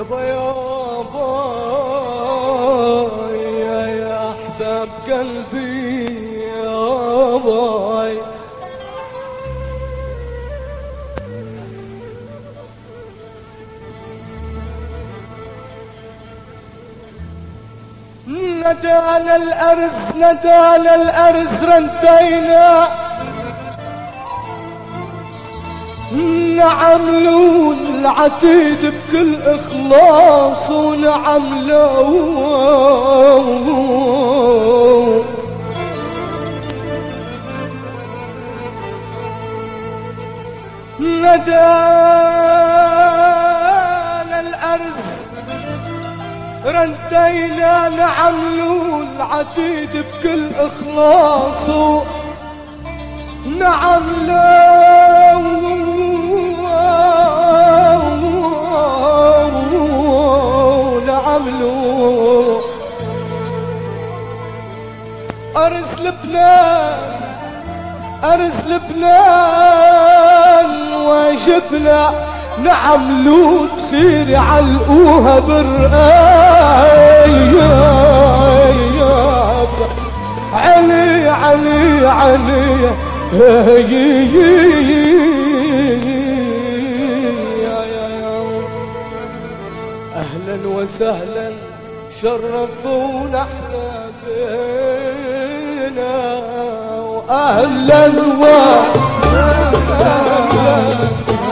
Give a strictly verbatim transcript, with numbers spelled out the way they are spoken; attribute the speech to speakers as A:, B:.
A: يابا يابا يا احباب قلبي يابا ندانا الأرز ندانا الأرز رنتينا نعملون العتيد بكل إخلاص ونعملون ندانا الأرز رنتينا نعملوا العتيد بكل إخلاص نعملوا نعملوا أرز لبنان أرز لبنان وجبنا نعملوا تخير علقوها بالرقايب علي علي علي أهلا وسهلا شرفونا احنا فينا وأهلا وسهلا